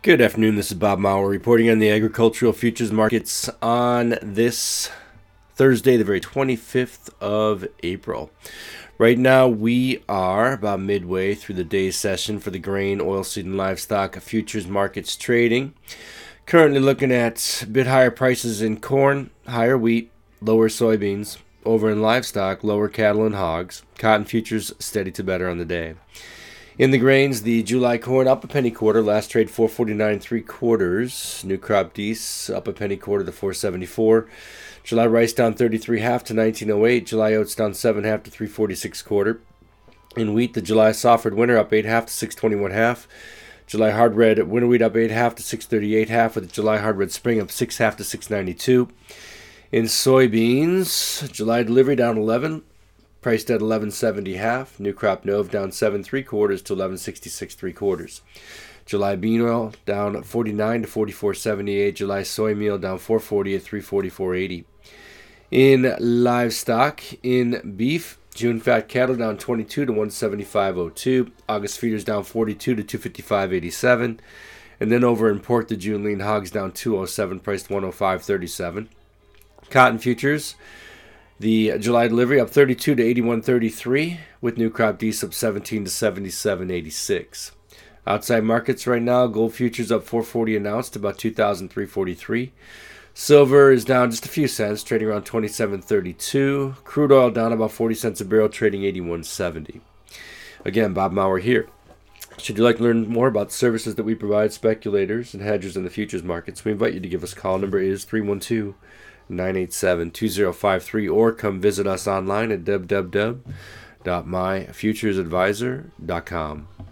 Good afternoon, this is Bob Maurer reporting on the agricultural futures markets on this Thursday, the very 25th of April. Right now we are about midway through the day's session for the grain, oilseed, and livestock futures markets trading. Currently looking at a bit higher prices in corn, higher wheat, lower soybeans. Over in livestock, lower cattle and hogs. Cotton futures steady to better on the day. In the grains, the July corn up a penny quarter. Last trade 449.75. New crop Dees up a penny quarter to 474. July rice down 33.5 to 1908. July oats down 7.5 to 346 quarter. In wheat, the July soft winter up 8.5 to 621.5. July hard red winter wheat up 8.5 to 638.5, with the July hard red spring up 6.5 to 692. In soybeans, July delivery down 11, priced at 11.70 half. New crop Nove down 7 3/4 to 11.66 3/4. July bean oil down 49 to 44.78. July soy meal down 440 at 344.80. In livestock, in beef, June fat cattle down 22 to 175.02. August feeders down 42 to 255.87. And then over in pork, the June lean hogs down 207, priced 105.37. Cotton futures, the July delivery up 32 to 81.33, with new crop Dees up 17 to 77.86. Outside markets right now, gold futures up 440 an ounce to about 2,343. Silver is down just a few cents, trading around 27.32. Crude oil down about 40 cents a barrel, trading 81.70. Again, Bob Maurer here. Should you like to learn more about the services that we provide speculators and hedgers in the futures markets, we invite you to give us a call. Number is 312-987-2053, or come visit us online at www.myfuturesadvisor.com.